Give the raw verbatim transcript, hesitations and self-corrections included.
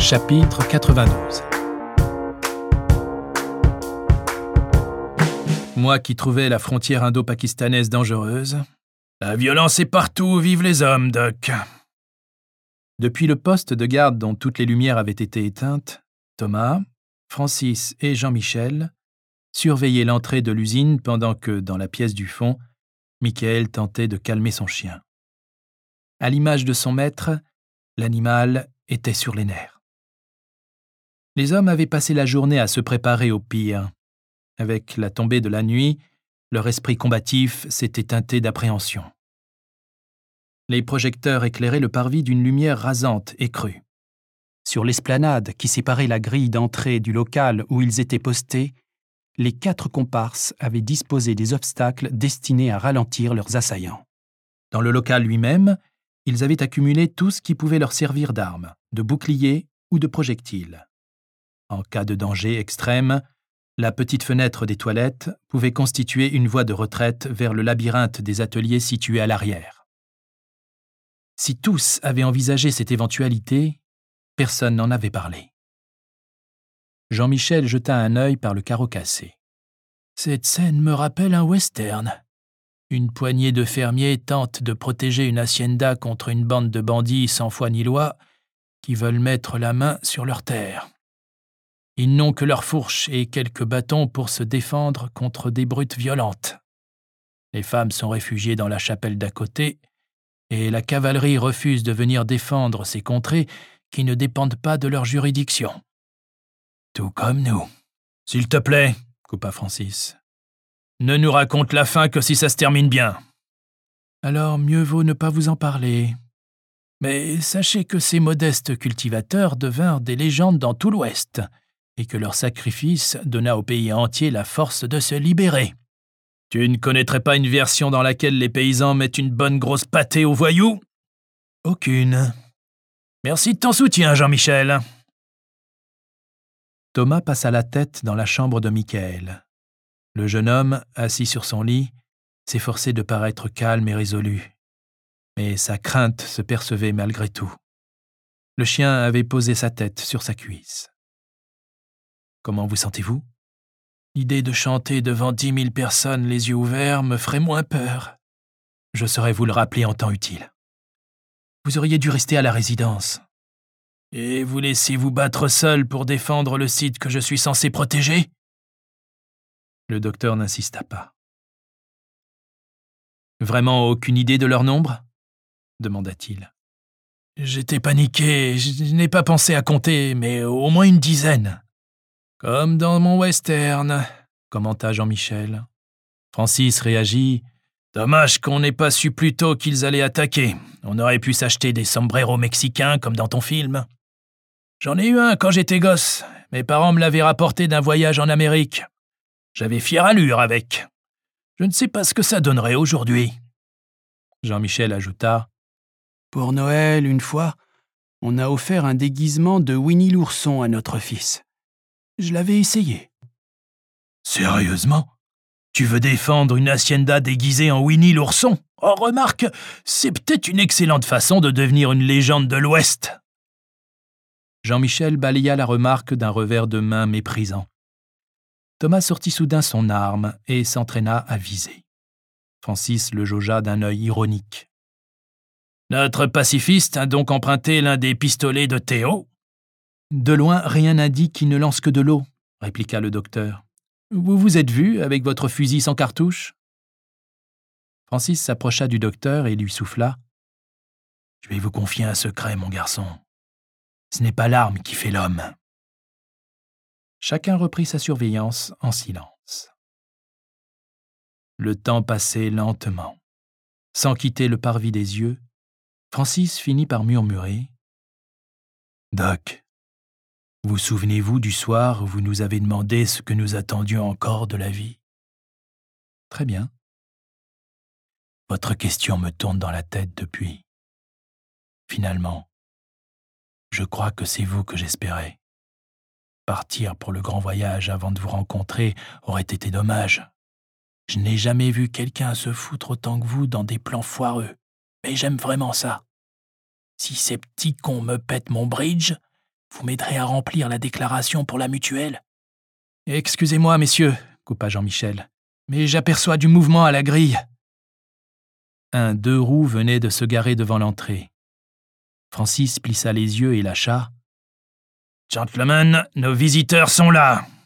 Chapitre quatre-vingt-douze. Moi qui trouvais la frontière indo-pakistanaise dangereuse. La violence est partout, vive les hommes, Doc. Depuis le poste de garde dont toutes les lumières avaient été éteintes, Thomas, Francis et Jean-Michel surveillaient l'entrée de l'usine pendant que, dans la pièce du fond, Michael tentait de calmer son chien. À l'image de son maître, l'animal était sur les nerfs. Les hommes avaient passé la journée à se préparer au pire. Avec la tombée de la nuit, leur esprit combatif s'était teinté d'appréhension. Les projecteurs éclairaient le parvis d'une lumière rasante et crue. Sur l'esplanade qui séparait la grille d'entrée du local où ils étaient postés, les quatre comparses avaient disposé des obstacles destinés à ralentir leurs assaillants. Dans le local lui-même, ils avaient accumulé tout ce qui pouvait leur servir d'arme, de bouclier ou de projectile. En cas de danger extrême, la petite fenêtre des toilettes pouvait constituer une voie de retraite vers le labyrinthe des ateliers situés à l'arrière. Si tous avaient envisagé cette éventualité, personne n'en avait parlé. Jean-Michel jeta un œil par le carreau cassé. « Cette scène me rappelle un western. Une poignée de fermiers tente de protéger une hacienda contre une bande de bandits sans foi ni loi qui veulent mettre la main sur leurs terres. Ils n'ont que leurs fourches et quelques bâtons pour se défendre contre des brutes violentes. Les femmes sont réfugiées dans la chapelle d'à côté et la cavalerie refuse de venir défendre ces contrées qui ne dépendent pas de leur juridiction. Tout comme nous. »« S'il te plaît, » coupa Francis. « Ne nous raconte la fin que si ça se termine bien. »« Alors mieux vaut ne pas vous en parler. Mais sachez que ces modestes cultivateurs devinrent des légendes dans tout l'Ouest, et que leur sacrifice donna au pays entier la force de se libérer. Tu ne connaîtrais pas une version dans laquelle les paysans mettent une bonne grosse pâtée aux voyous ? Aucune. Merci de ton soutien, Jean-Michel. » Thomas passa la tête dans la chambre de Michael. Le jeune homme, assis sur son lit, s'efforçait de paraître calme et résolu. Mais sa crainte se percevait malgré tout. Le chien avait posé sa tête sur sa cuisse. « Comment vous sentez-vous ? » L'idée de chanter devant dix mille personnes les yeux ouverts me ferait moins peur. Je saurais vous le rappeler en temps utile. Vous auriez dû rester à la résidence. Et vous laissez vous battre seul pour défendre le site que je suis censé protéger ? Le docteur n'insista pas. « Vraiment aucune idée de leur nombre ? » demanda-t-il. « J'étais paniqué, je n'ai pas pensé à compter, mais au moins une dizaine. » « Comme dans mon western, » commenta Jean-Michel. Francis réagit. « Dommage qu'on n'ait pas su plus tôt qu'ils allaient attaquer. On aurait pu s'acheter des sombreros mexicains comme dans ton film. J'en ai eu un quand j'étais gosse. Mes parents me l'avaient rapporté d'un voyage en Amérique. J'avais fière allure avec. Je ne sais pas ce que ça donnerait aujourd'hui. » Jean-Michel ajouta. « Pour Noël, une fois, on a offert un déguisement de Winnie l'ourson à notre fils. Je l'avais essayé. »« Sérieusement ? Tu veux défendre une hacienda déguisée en Winnie l'ourson ? Oh, remarque, c'est peut-être une excellente façon de devenir une légende de l'Ouest. » Jean-Michel balaya la remarque d'un revers de main méprisant. Thomas sortit soudain son arme et s'entraîna à viser. Francis le jaugea d'un œil ironique. « Notre pacifiste a donc emprunté l'un des pistolets de Théo ? » « De loin, rien n'indique qu'il ne lance que de l'eau, » répliqua le docteur. « Vous vous êtes vu avec votre fusil sans cartouche ?» Francis s'approcha du docteur et lui souffla. « Je vais vous confier un secret, mon garçon. Ce n'est pas l'arme qui fait l'homme. » Chacun reprit sa surveillance en silence. Le temps passait lentement. Sans quitter le parvis des yeux, Francis finit par murmurer. « Doc, vous souvenez-vous du soir où vous nous avez demandé ce que nous attendions encore de la vie ? » « Très bien. » « Votre question me tourne dans la tête depuis. Finalement, je crois que c'est vous que j'espérais. Partir pour le grand voyage avant de vous rencontrer aurait été dommage. Je n'ai jamais vu quelqu'un se foutre autant que vous dans des plans foireux, mais j'aime vraiment ça. Si ces petits cons me pètent mon bridge, Vous m'aiderez à remplir la déclaration pour la mutuelle. Excusez-moi, messieurs, coupa Jean-Michel, mais j'aperçois du mouvement à la grille. Un deux roues venait de se garer devant l'entrée. Francis plissa les yeux et lâcha. « Gentlemen, nos visiteurs sont là.